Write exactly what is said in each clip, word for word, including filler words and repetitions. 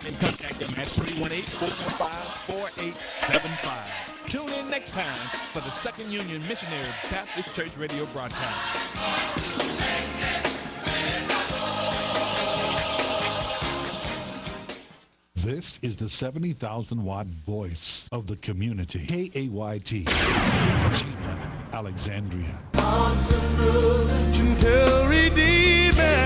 And contact them at three one eight, four four five, four eight seven five. Tune in next time for the Second Union Missionary Baptist Church radio broadcast. This is the seventy thousand watt voice of the community. K A Y T, Gina, Alexandria. Awesome ruler, gentle redeemer.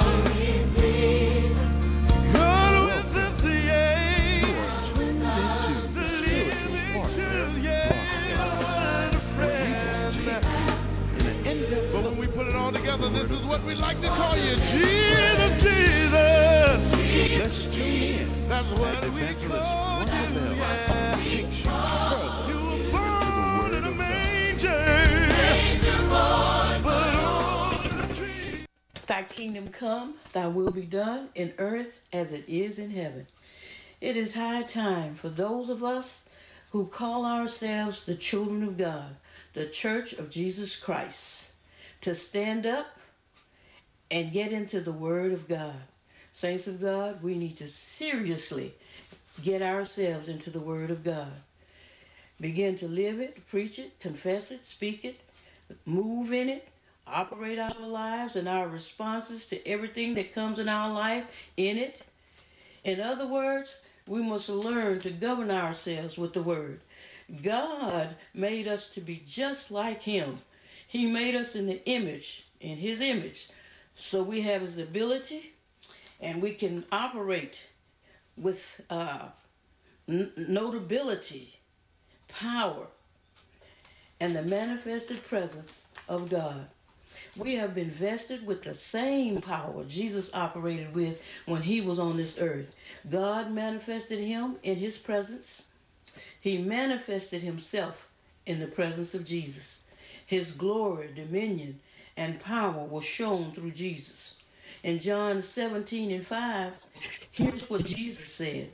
But when we put it all together, this is what we like to call you, Jesus, Jesus. Let's tune in. That's what as we Evangelist call you. Ronald Yeah. takes you further You were into the born Word in a of God. manger. Manger born, but on the tree. Thy kingdom come, thy will be done in earth as it is in heaven. It is high time for those of us who call ourselves the children of God, the Church of Jesus Christ, to stand up and get into the Word of God. Saints of God, we need to seriously get ourselves into the Word of God. Begin to live it, preach it, confess it, speak it, move in it, operate our lives and our responses to everything that comes in our life in it. In other words, we must learn to govern ourselves with the Word. God made us to be just like Him. He made us in the image, in His image. So we have His ability and we can operate with uh, n- notability, power, and the manifested presence of God. We have been vested with the same power Jesus operated with when He was on this earth. God manifested Him in His presence. He manifested Himself in the presence of Jesus. His glory, dominion, and power was shown through Jesus. In John seventeen and five, here's what Jesus said.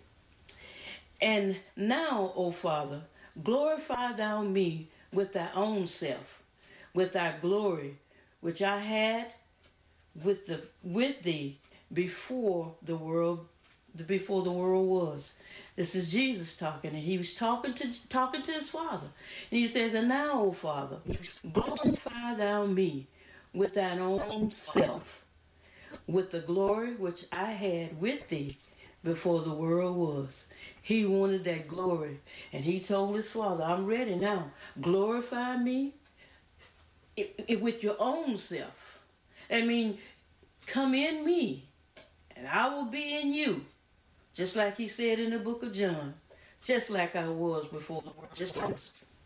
And now, O Father, glorify thou me with thy own self, with thy glory, which I had with the with thee before the world before the world was. This is Jesus talking, and he was talking to talking to his Father. And he says, and now, O Father, glorify thou me with thine own self, with the glory which I had with thee before the world was. He wanted that glory, and he told his Father, I'm ready now. Glorify me it, it, with your own self. I mean, come in me, and I will be in you. Just like he said in the book of John. Just like I was before the world. Just like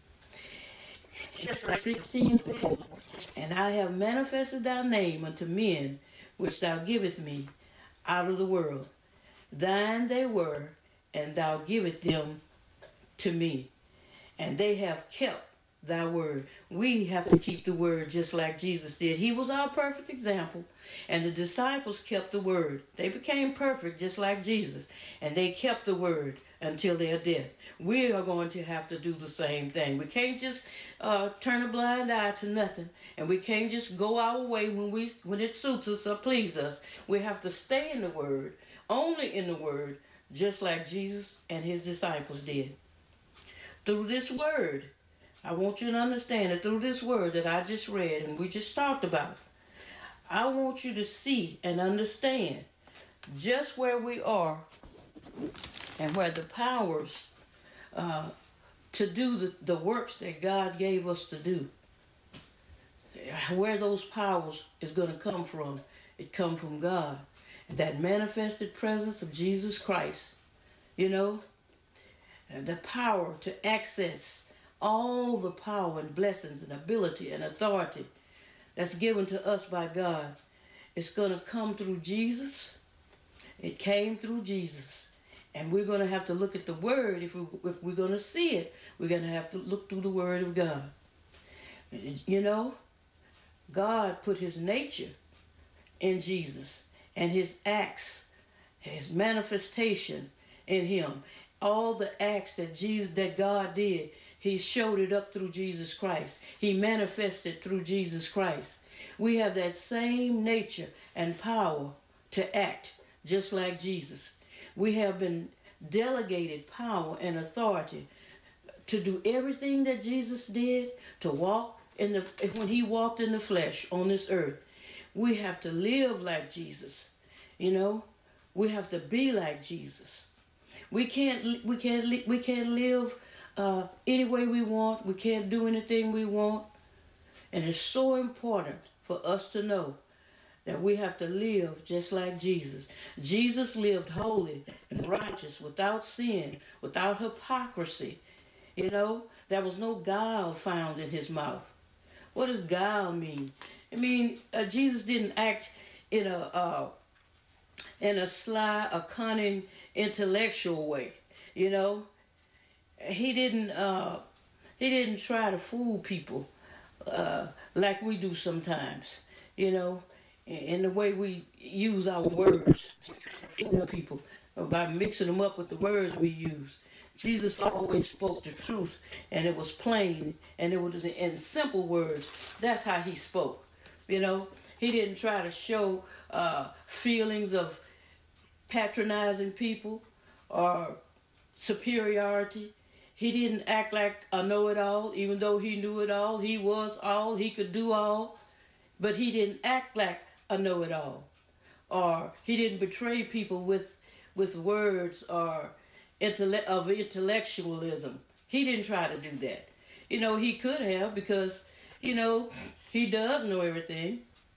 sixteen. And I have manifested thy name unto men, which thou givest me out of the world. Thine they were, and thou givest them to me. And they have kept thy word. We have to keep the word just like Jesus did. He was our perfect example. And the disciples kept the word. They became perfect just like Jesus. And they kept the word until their death. We are going to have to do the same thing. We can't just uh, turn a blind eye to nothing. And we can't just go our way when we when it suits us or please us. We have to stay in the word, only in the word, just like Jesus and his disciples did. Through this word, I want you to understand that through this word that I just read and we just talked about, I want you to see and understand just where we are and where the powers uh, to do the, the works that God gave us to do, where those powers is going to come from. It come from God. And that manifested presence of Jesus Christ, you know, and the power to access all the power and blessings and ability and authority that's given to us by God. It's going to come through Jesus. It came through Jesus. And we're going to have to look at the Word. If, we, if we're going to see it, we're going to have to look through the Word of God. You know, God put his nature in Jesus and his acts, his manifestation in him. All the acts that Jesus, that God did, he showed it up through Jesus Christ. He manifested through Jesus Christ. We have that same nature and power to act just like Jesus. We have been delegated power and authority to do everything that Jesus did, to walk in the when he walked in the flesh on this earth. We have to live like Jesus. You know, we have to be like Jesus. We can't we can't li- we can't live uh, any way we want. We can't do anything we want. And it's so important for us to know that we have to live just like Jesus. Jesus lived holy and righteous, without sin, without hypocrisy. You know, there was no guile found in his mouth. What does guile mean? I mean, uh, Jesus didn't act in a uh, in a sly, a cunning, intellectual way. You know, he didn't uh, he didn't try to fool people uh, like we do sometimes. You know, in the way we use our words, you know, people, by mixing them up with the words we use. Jesus always spoke the truth, and it was plain, and it was in simple words. That's how he spoke. You know, he didn't try to show uh, feelings of patronizing people or superiority. He didn't act like a know-it-all, even though he knew it all. He was all. He could do all. But he didn't act like a know-it-all. Or he didn't betray people with with words or intellect of intellectualism. He didn't try to do that. You know, he could have, because, you know, he does know everything.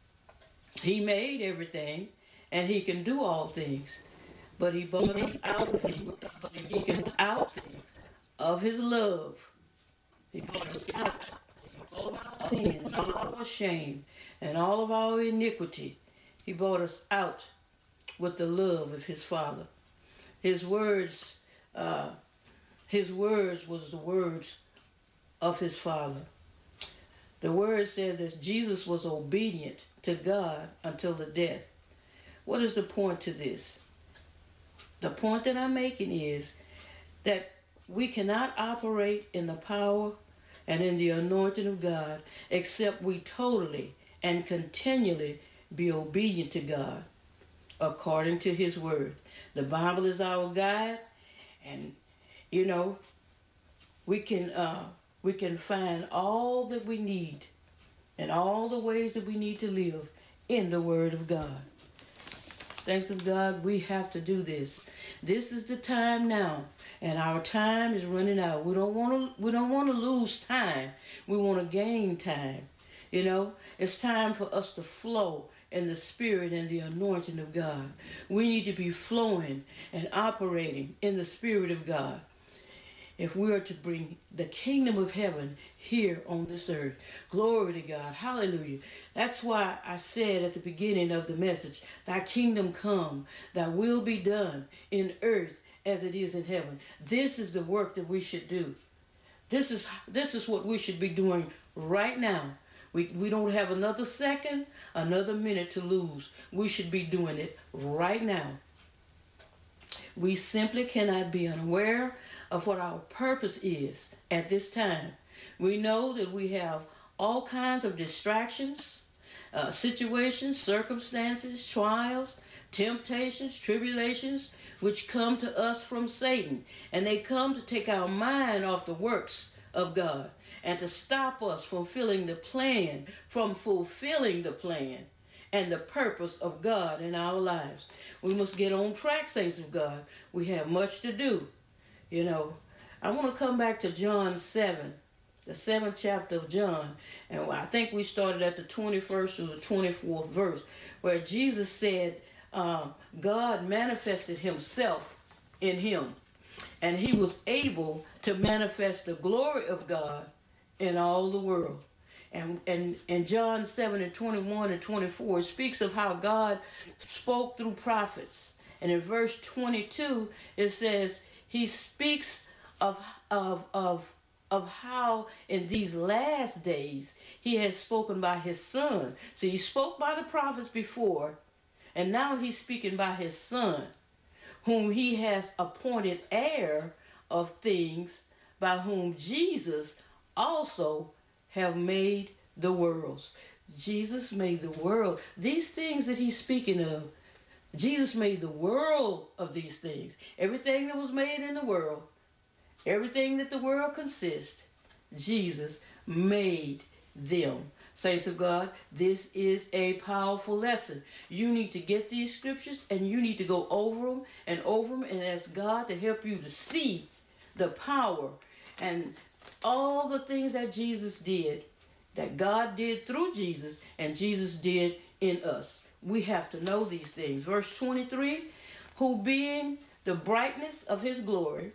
He made everything, and he can do all things. But he brought us out of his, he can out of his love. He brought us out of all of our sin, all of our shame, and all of our iniquity. He brought us out with the love of his Father. His words, uh, his words was the words of his Father. The word said that Jesus was obedient to God until the death. What is the point to this? The point that I'm making is that we cannot operate in the power and in the anointing of God except we totally and continually be obedient to God according to his word. The Bible is our guide, and you know, we can uh, we can find all that we need and all the ways that we need to live in the word of God. Saints of God, we have to do this. This is the time now, and our time is running out. We don't want to we don't want to lose time. We want to gain time. You know, it's time for us to flow in the spirit and the anointing of God. We need to be flowing and operating in the spirit of God if we are to bring the kingdom of heaven here on this earth. Glory to God. Hallelujah. That's why I said at the beginning of the message, thy kingdom come, thy will be done in earth as it is in heaven. This is the work that we should do. This is this is what we should be doing right now. We, we don't have another second, another minute to lose. We should be doing it right now. We simply cannot be unaware of what our purpose is at this time. We know that we have all kinds of distractions, uh, situations, circumstances, trials, temptations, tribulations, which come to us from Satan. And they come to take our mind off the works of God and to stop us from fulfilling the plan, from fulfilling the plan and the purpose of God in our lives. We must get on track, saints of God. We have much to do. You know, I want to come back to John seven, the seventh chapter of John, and I think we started at the twenty-first through the twenty-fourth verse, where Jesus said uh, God manifested himself in him, and he was able to manifest the glory of God in all the world. And, and, and John seven and twenty-one and twenty-four, it speaks of how God spoke through prophets. And in verse twenty-two, it says, he speaks of, of, of, of how in these last days he has spoken by his son. So he spoke by the prophets before, and now he's speaking by his son, whom he has appointed heir of things, by whom Jesus also have made the worlds. Jesus made the world. These things that he's speaking of, Jesus made the world of these things. Everything that was made in the world, everything that the world consists, Jesus made them. Saints of God, this is a powerful lesson. You need to get these scriptures and you need to go over them and over them and ask God to help you to see the power and all the things that Jesus did, that God did through Jesus and Jesus did in us. We have to know these things. Verse twenty-three, who being the brightness of his glory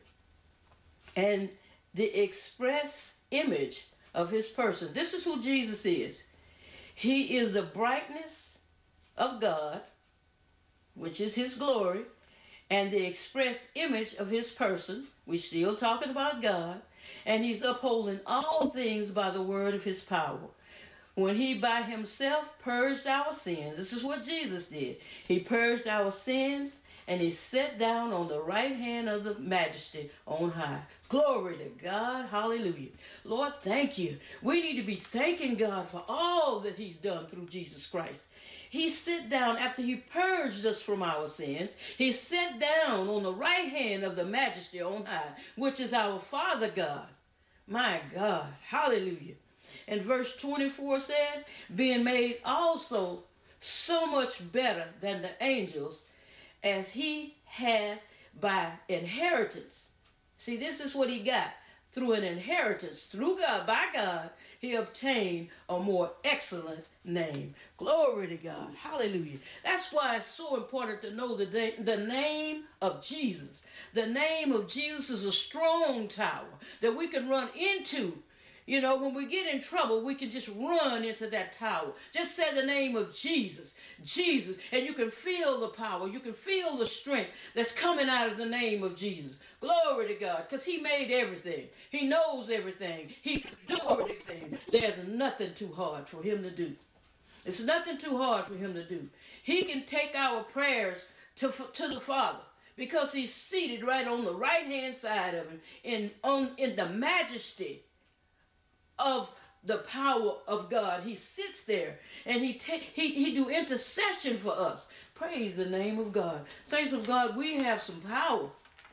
and the express image of his person. This is who Jesus is. He is the brightness of God, which is his glory, and the express image of his person. We're still talking about God. And he's upholding all things by the word of his power. When he by himself purged our sins, this is what Jesus did. He purged our sins and he sat down on the right hand of the majesty on high. Glory to God. Hallelujah. Lord, thank you. We need to be thanking God for all that he's done through Jesus Christ. He sat down after he purged us from our sins. He sat down on the right hand of the majesty on high, which is our Father God. My God. Hallelujah. And verse twenty-four says, being made also so much better than the angels, as he hath by inheritance. See, this is what he got. Through an inheritance, through God, by God, he obtained a more excellent name. Glory to God. Hallelujah. That's why it's so important to know the, the name of Jesus. The name of Jesus is a strong tower that we can run into. You know, when we get in trouble, we can just run into that tower. Just say the name of Jesus, Jesus, and you can feel the power. You can feel the strength that's coming out of the name of Jesus. Glory to God, because he made everything. He knows everything. He can do everything. There's nothing too hard for him to do. It's nothing too hard for him to do. He can take our prayers to, to the Father, because he's seated right on the right-hand side of him in, on, in the majesty of the power of God. He sits there and he ta- he he do intercession for us. Praise the name of God. Saints of God, we have some power.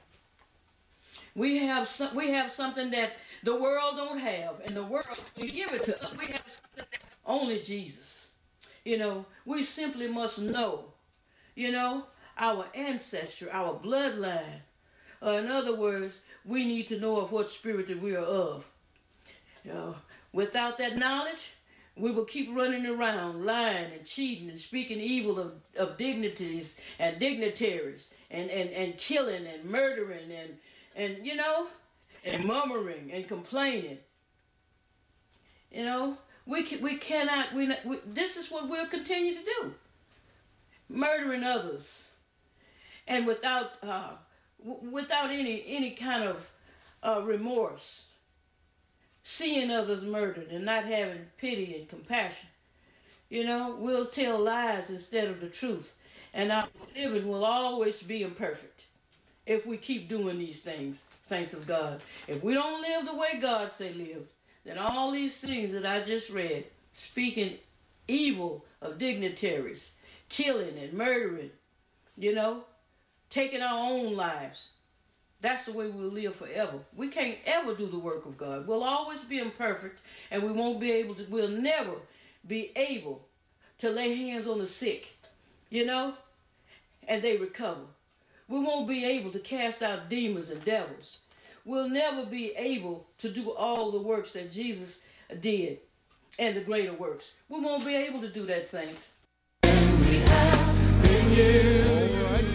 We have some, we have something that the world don't have, and the world can give it to us. We have something that only Jesus. You know, we simply must know, you know, our ancestry, our bloodline. Uh, in other words, we need to know of what spirit that we are of. You know, without that knowledge, we will keep running around, lying and cheating and speaking evil of, of dignities and dignitaries and, and, and killing and murdering and, and, you know, and murmuring and complaining. You know, we can, we cannot, we, we this is what we'll continue to do. Murdering others. And without, uh, w- without any, any kind of uh, remorse. Seeing others murdered and not having pity and compassion. You know, we'll tell lies instead of the truth. And our living will always be imperfect if we keep doing these things, saints of God. If we don't live the way God say live, then all these things that I just read, speaking evil of dignitaries, killing and murdering, you know, taking our own lives, that's the way we'll live forever. We can't ever do the work of God. We'll always be imperfect, and we won't be able to, we'll never be able to lay hands on the sick, you know, and they recover. We won't be able to cast out demons and devils. We'll never be able to do all the works that Jesus did and the greater works. We won't be able to do that, saints. And we have been you.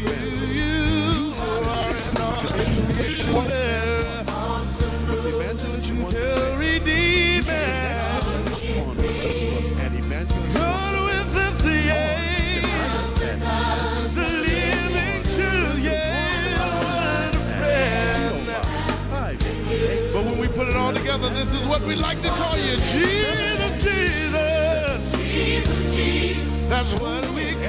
Evangelist, you want to redeem and evangelist, God with us, yeah, the living truth, yeah, what a friend. But when we put it all together, this is what we like to call you, Jesus, Jesus. That's what we